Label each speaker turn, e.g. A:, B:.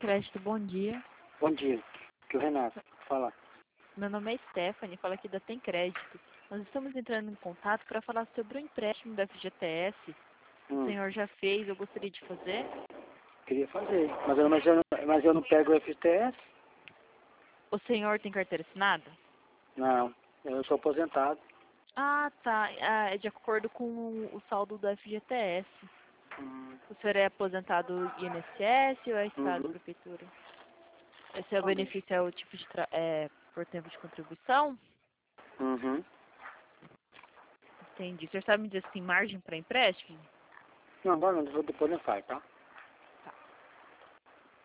A: Crédito, bom dia.
B: Bom dia, aqui é o Renato. Fala.
A: Meu nome é Stephanie, falo aqui da Tem Crédito. Nós estamos entrando em contato para falar sobre o empréstimo da FGTS. O senhor já fez, eu gostaria de fazer.
B: Queria fazer, mas eu não pego o FTS?
A: O senhor tem carteira assinada?
B: Não, eu sou aposentado.
A: Ah, tá. Ah, é de acordo com o saldo do FGTS.
B: Hum,
A: O senhor é aposentado INSS ou é Estado,
B: uhum.
A: Prefeitura? Esse é o benefício, é o tipo de por tempo de contribuição?
B: Uhum.
A: Entendi. O senhor sabe me dizer se tem margem para empréstimo?
B: Não, agora não, depois não faz, tá?